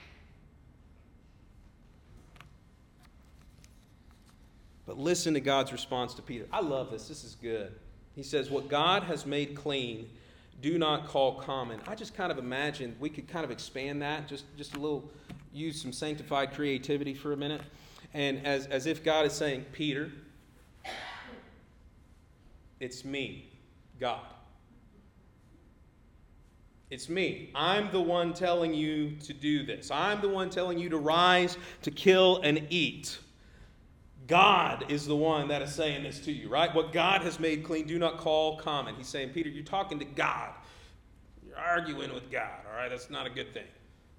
But listen to God's response to Peter. I love this. This is good. He says, what God has made clean, do not call common. I just kind of imagine we could kind of expand that, just a little, use some sanctified creativity for a minute. And as if God is saying, Peter, it's me, God. It's me. I'm the one telling you to do this. I'm the one telling you to rise, to kill, and eat. God is the one that is saying this to you, right? What God has made clean, do not call common. He's saying, Peter, you're talking to God. You're arguing with God, all right? That's not a good thing.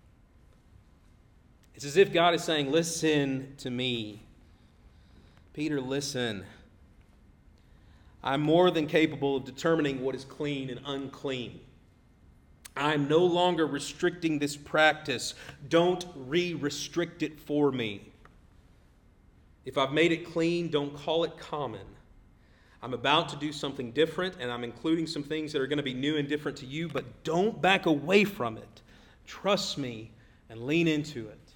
It's as if God is saying, listen to me. Peter, listen. I'm more than capable of determining what is clean and unclean. I'm no longer restricting this practice. Don't re-restrict it for me. If I've made it clean, don't call it common. I'm about to do something different, and I'm including some things that are going to be new and different to you, but don't back away from it. Trust me and lean into it.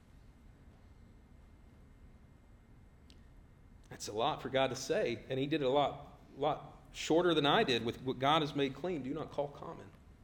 That's a lot for God to say, and he did it a lot shorter than I did with what God has made clean. Do not call common.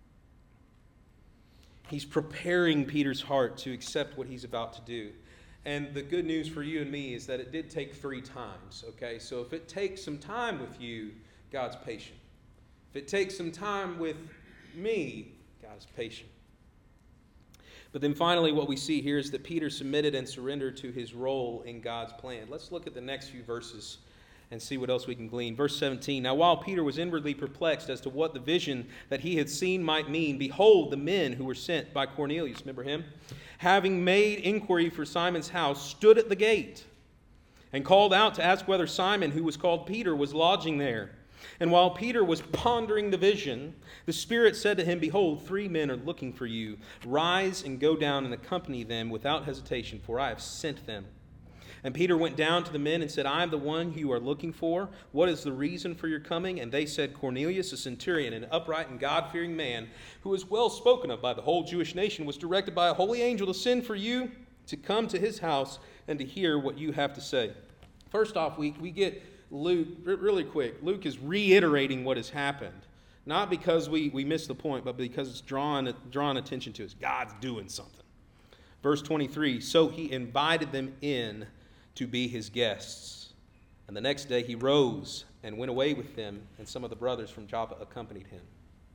He's preparing Peter's heart to accept what he's about to do. And the good news for you and me is that it did take 3 times, okay? So if it takes some time with you, God's patient. If it takes some time with me, God is patient. But then finally what we see here is that Peter submitted and surrendered to his role in God's plan. Let's look at the next few verses and see what else we can glean. Verse 17, now while Peter was inwardly perplexed as to what the vision that he had seen might mean, behold, the men who were sent by Cornelius, remember him, having made inquiry for Simon's house, stood at the gate and called out to ask whether Simon, who was called Peter, was lodging there. And while Peter was pondering the vision, the Spirit said to him, behold, 3 men are looking for you. Rise and go down and accompany them without hesitation, for I have sent them. And Peter went down to the men and said, I am the one you are looking for. What is the reason for your coming? And they said, Cornelius, a centurion, an upright and God-fearing man, who is well spoken of by the whole Jewish nation, was directed by a holy angel to send for you to come to his house and to hear what you have to say. First off, we get Luke, really quick, Luke is reiterating what has happened. Not because we missed the point, but because it's drawn attention to us. God's doing something. Verse 23, so he invited them in to be his guests. And the next day he rose and went away with them, and some of the brothers from Joppa accompanied him.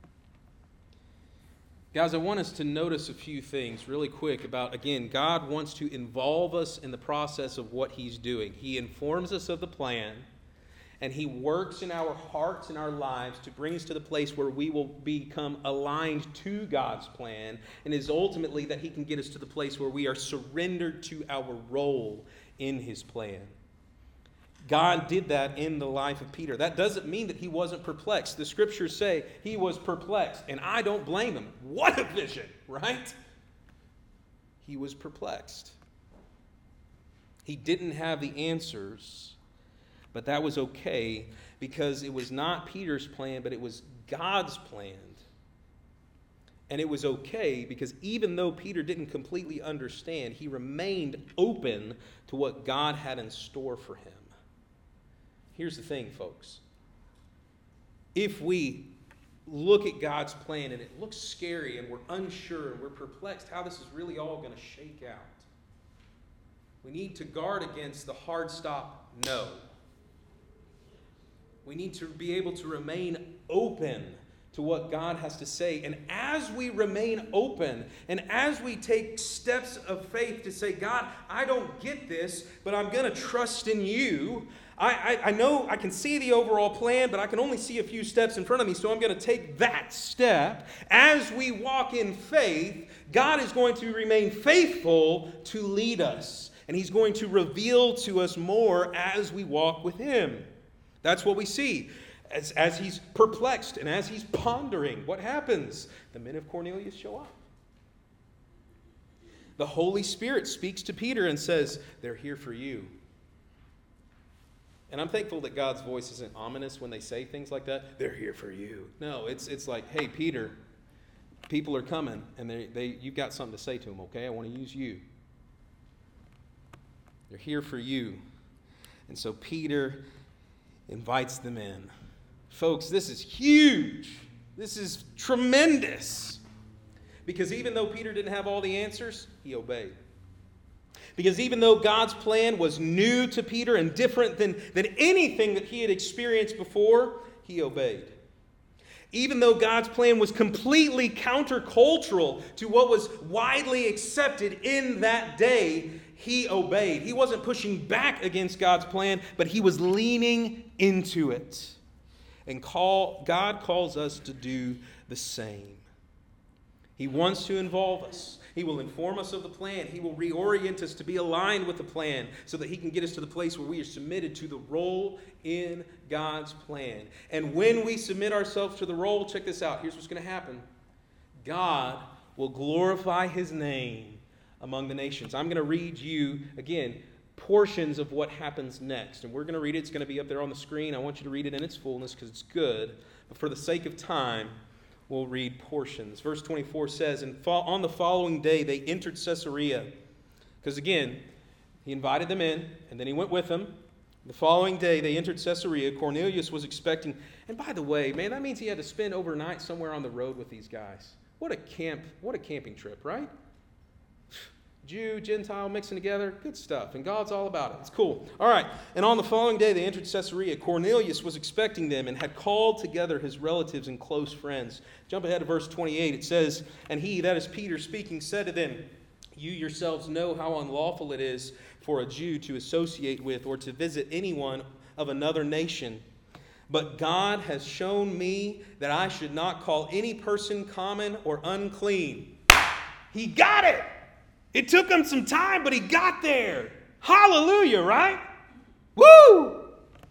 Guys, I want us to notice a few things really quick about, again, God wants to involve us in the process of what he's doing. He informs us of the plan, and he works in our hearts and our lives to bring us to the place where we will become aligned to God's plan, and is ultimately that he can get us to the place where we are surrendered to our role in his plan. God did that in the life of Peter. That doesn't mean that he wasn't perplexed. The scriptures say he was perplexed, and I don't blame him. What a vision, right? He was perplexed. He didn't have the answers, but that was okay because it was not Peter's plan, but it was God's plan. And it was okay because even though Peter didn't completely understand, he remained open to what God had in store for him. Here's the thing, folks. If we look at God's plan and it looks scary and we're unsure and we're perplexed how this is really all going to shake out, we need to guard against the hard stop no. We need to be able to remain open to what God has to say. And as we remain open and as we take steps of faith to say, God, I don't get this, but I'm going to trust in you. I know I can see the overall plan, but I can only see a few steps in front of me, so I'm going to take that step. As we walk in faith, God is going to remain faithful to lead us. And He's going to reveal to us more as we walk with Him. That's what we see. As he's perplexed and as he's pondering, what happens? The men of Cornelius show up. The Holy Spirit speaks to Peter and says, they're here for you. And I'm thankful that God's voice isn't ominous when they say things like that. They're here for you. No, it's like, hey, Peter, people are coming, and you've got something to say to them, okay? I want to use you. They're here for you. And so Peter invites them in. Folks, this is huge. This is tremendous. Because even though Peter didn't have all the answers, he obeyed. Because even though God's plan was new to Peter and different than anything that he had experienced before, he obeyed. Even though God's plan was completely countercultural to what was widely accepted in that day, he obeyed. He wasn't pushing back against God's plan, but he was leaning into it. And God calls us to do the same. He wants to involve us. He will inform us of the plan. He will reorient us to be aligned with the plan so that He can get us to the place where we are submitted to the role in God's plan. And when we submit ourselves to the role, check this out. Here's what's going to happen. God will glorify His name among the nations. I'm going to read you, again, portions of what happens next. And we're going to read it. It's going to be up there on the screen. I want you to read it in its fullness because it's good. But for the sake of time, we'll read portions. Verse 24 says, and on the following day they entered Caesarea. Because again, he invited them in, and then he went with them. The following day they entered Caesarea. Cornelius was expecting. And by the way, man, that means he had to spend overnight somewhere on the road with these guys. What a camping trip, right? Jew, Gentile mixing together, good stuff. And God's all about it. It's cool. All right. And on the following day, they entered Caesarea. Cornelius was expecting them and had called together his relatives and close friends. Jump ahead to verse 28. It says, and he, that is Peter speaking, said to them, you yourselves know how unlawful it is for a Jew to associate with or to visit anyone of another nation. But God has shown me that I should not call any person common or unclean. He got it. It took him some time, but he got there. Hallelujah, right? Woo!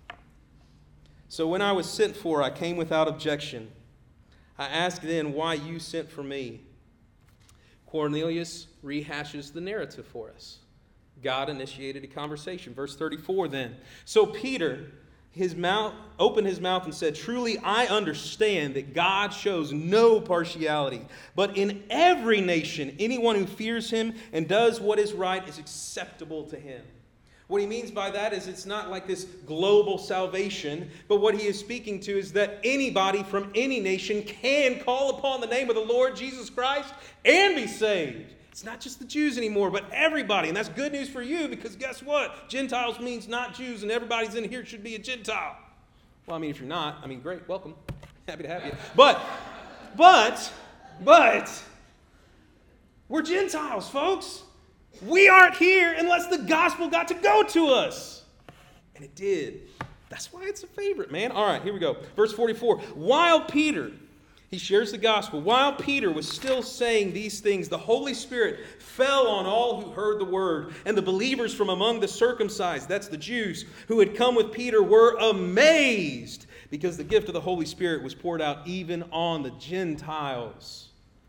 So when I was sent for, I came without objection. I asked then why you sent for me. Cornelius rehashes the narrative for us. God initiated a conversation. Verse 34 then. So Peter opened his mouth and said, truly I understand that God shows no partiality, but in every nation, anyone who fears Him and does what is right is acceptable to Him. What he means by that is it's not like this global salvation, but what he is speaking to is that anybody from any nation can call upon the name of the Lord Jesus Christ and be saved. It's not just the Jews anymore, but everybody. And that's good news for you because guess what? Gentiles means not Jews, and everybody's in here should be a Gentile. Well, I mean, if you're not, great, welcome. Happy to have you. But, we're Gentiles, folks. We aren't here unless the gospel got to go to us. And it did. That's why it's a favorite, man. All right, here we go. Verse 44. While Peter... he shares the gospel. While Peter was still saying these things, the Holy Spirit fell on all who heard the word. And the believers from among the circumcised, that's the Jews, who had come with Peter were amazed because the gift of the Holy Spirit was poured out even on the Gentiles.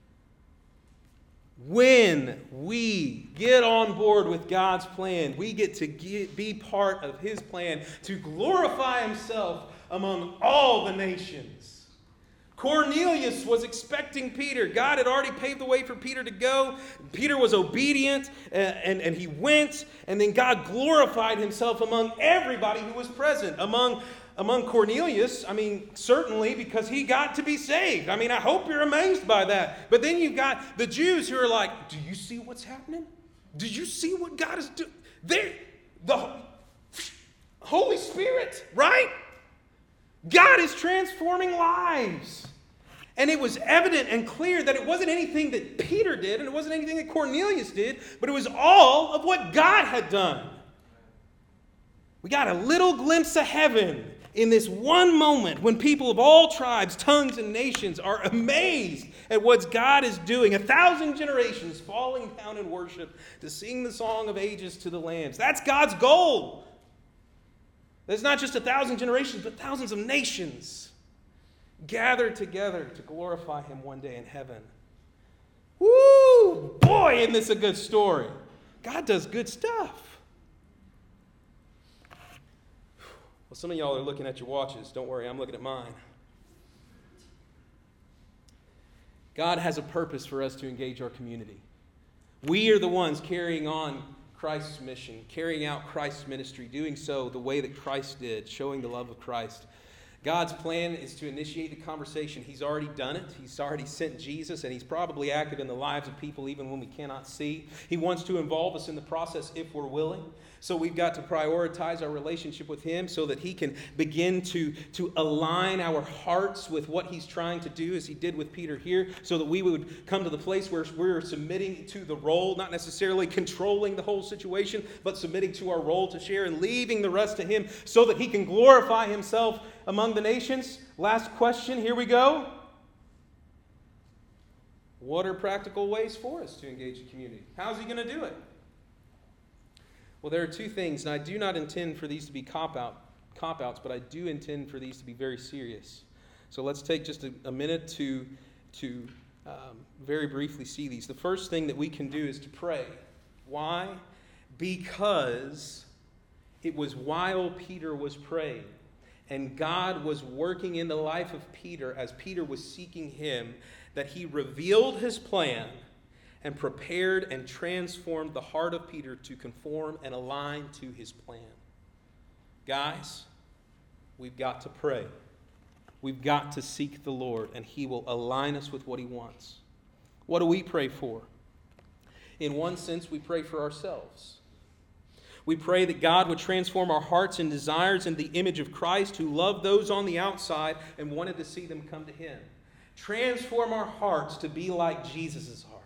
When we get on board with God's plan, we get to be part of His plan to glorify Himself among all the nations. Cornelius was expecting Peter. God had already paved the way for Peter to go. Peter was obedient, and he went. And then God glorified Himself among everybody who was present. Among Cornelius, certainly because he got to be saved. I hope you're amazed by that. But then you've got the Jews who are like, do you see what's happening? Did you see what God is doing? The Holy Spirit, right? God is transforming lives. And it was evident and clear that it wasn't anything that Peter did, and it wasn't anything that Cornelius did, but it was all of what God had done. We got a little glimpse of heaven in this one moment when people of all tribes, tongues, and nations are amazed at what God is doing. 1,000 generations falling down in worship to sing the song of ages to the lambs. That's God's goal. There's not just 1,000 generations, but thousands of nations gathered together to glorify Him one day in heaven. Woo! Boy, isn't this a good story. God does good stuff. Well, some of y'all are looking at your watches. Don't worry, I'm looking at mine. God has a purpose for us to engage our community. We are the ones carrying on Christ's mission, carrying out Christ's ministry, doing so the way that Christ did, showing the love of Christ. God's plan is to initiate the conversation. He's already done it. He's already sent Jesus, and He's probably active in the lives of people even when we cannot see. He wants to involve us in the process if we're willing. So we've got to prioritize our relationship with Him so that He can begin to align our hearts with what He's trying to do, as He did with Peter here, so that we would come to the place where we're submitting to the role, not necessarily controlling the whole situation, but submitting to our role to share and leaving the rest to Him so that He can glorify Himself among the nations. Last question, here we go. What are practical ways for us to engage the community? How's He going to do it? Well, there are two things, and I do not intend for these to be cop-outs, but I do intend for these to be very serious. So let's take just a minute to very briefly see these. The first thing that we can do is to pray. Why? Because it was while Peter was praying, and God was working in the life of Peter as Peter was seeking Him, that He revealed His plan and prepared and transformed the heart of Peter to conform and align to His plan. Guys, we've got to pray. We've got to seek the Lord, and He will align us with what He wants. What do we pray for? In one sense, we pray for ourselves. We pray that God would transform our hearts and desires in the image of Christ, who loved those on the outside and wanted to see them come to Him. Transform our hearts to be like Jesus' heart.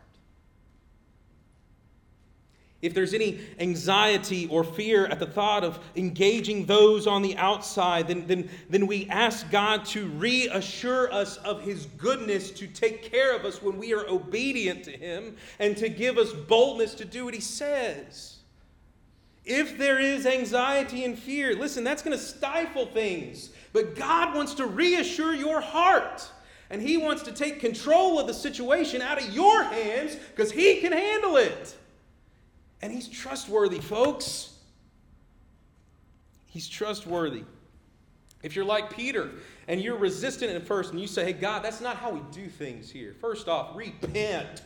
If there's any anxiety or fear at the thought of engaging those on the outside, then we ask God to reassure us of His goodness to take care of us when we are obedient to Him and to give us boldness to do what He says. If there is anxiety and fear, listen, that's going to stifle things. But God wants to reassure your heart. And He wants to take control of the situation out of your hands because He can handle it. And He's trustworthy, folks. He's trustworthy. If you're like Peter and you're resistant at first and you say, hey, God, that's not how we do things here. First off, repent.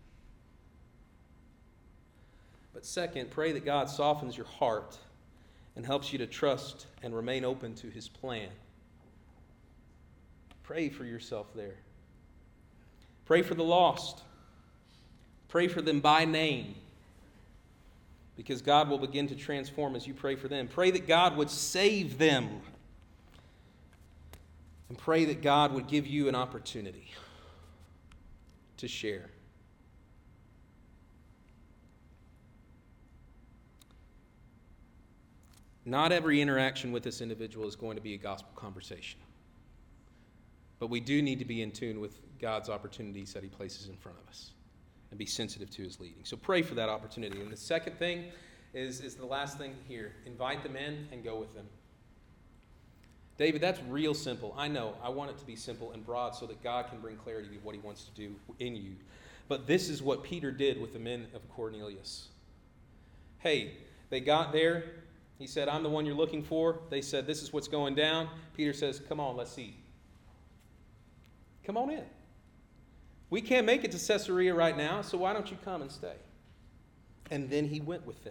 But second, pray that God softens your heart and helps you to trust and remain open to His plan. Pray for yourself there. Pray for the lost. Pray for them by name, because God will begin to transform as you pray for them. Pray that God would save them. And pray that God would give you an opportunity to share. Not every interaction with this individual is going to be a gospel conversation. But we do need to be in tune with God's opportunities that He places in front of us and be sensitive to His leading. So pray for that opportunity. And the second thing is the last thing here. Invite them in and go with them. David, that's real simple. I know. I want it to be simple and broad so that God can bring clarity to what He wants to do in you. But this is what Peter did with the men of Cornelius. Hey, they got there. He said, I'm the one you're looking for. They said, this is what's going down. Peter says, come on, let's eat. Come on in. We can't make it to Caesarea right now, so why don't you come and stay? And then he went with them.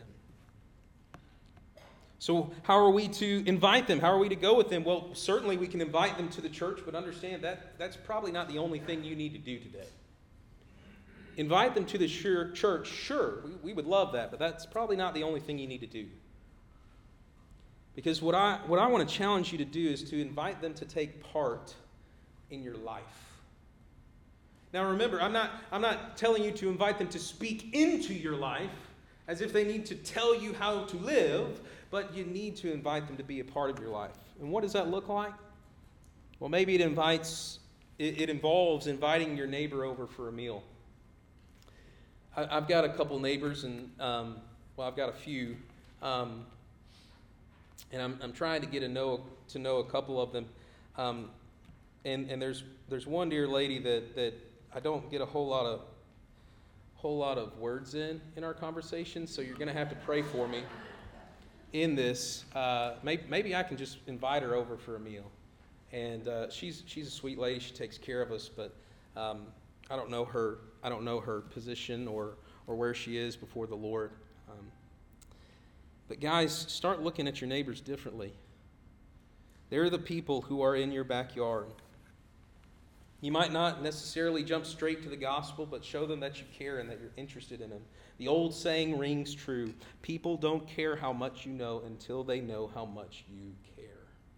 So how are we to invite them? How are we to go with them? Well, certainly we can invite them to the church, but understand that that's probably not the only thing you need to do today. Invite them to the church, sure, we would love that, but that's probably not the only thing you need to do. Because what I want to challenge you to do is to invite them to take part in your life. Now remember, I'm not telling you to invite them to speak into your life as if they need to tell you how to live, but you need to invite them to be a part of your life. And what does that look like? Well, maybe it involves inviting your neighbor over for a meal. I've got a couple neighbors, and I've got a few, and I'm trying to get to know a couple of them. And there's one dear lady that I don't get a whole lot of words in our conversation, so you're going to have to pray for me in this. Maybe I can just invite her over for a meal. And she's a sweet lady. She takes care of us, but I don't know her position or where she is before the Lord. But guys, start looking at your neighbors differently. They're the people who are in your backyard. You might not necessarily jump straight to the gospel, but show them that you care and that you're interested in them. The old saying rings true. People don't care how much you know until they know how much you care.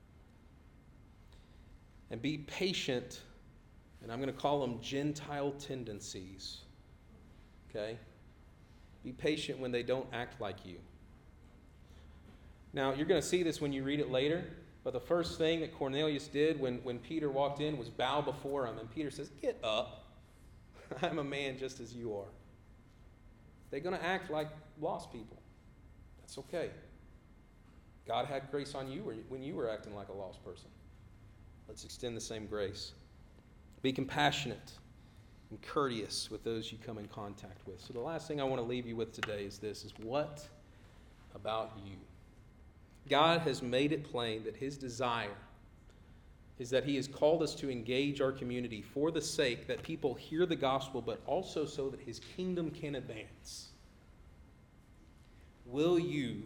And be patient, and I'm going to call them Gentile tendencies. Okay? Be patient when they don't act like you. Now, you're going to see this when you read it later. But the first thing that Cornelius did when Peter walked in was bow before him. And Peter says, "Get up. I'm a man just as you are." They're going to act like lost people. That's okay. God had grace on you when you were acting like a lost person. Let's extend the same grace. Be compassionate and courteous with those you come in contact with. So the last thing I want to leave you with today is this, is what about you? God has made it plain that his desire is that he has called us to engage our community for the sake that people hear the gospel, but also so that his kingdom can advance. Will you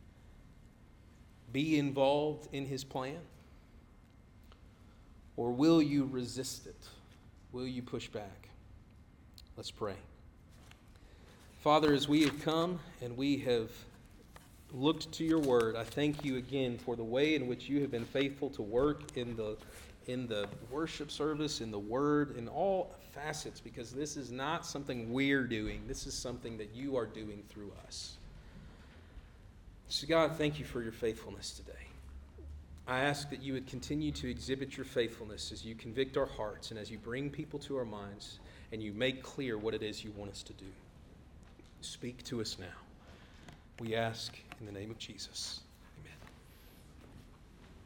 be involved in his plan? Or will you resist it? Will you push back? Let's pray. Father, as we have come and we have looked to your word, I thank you again for the way in which you have been faithful to work in the worship service, in the word, in all facets, because this is not something we're doing. This is something that you are doing through us. So God, thank you for your faithfulness today. I ask that you would continue to exhibit your faithfulness as you convict our hearts and as you bring people to our minds and you make clear what it is you want us to do. Speak to us now. We ask in the name of Jesus.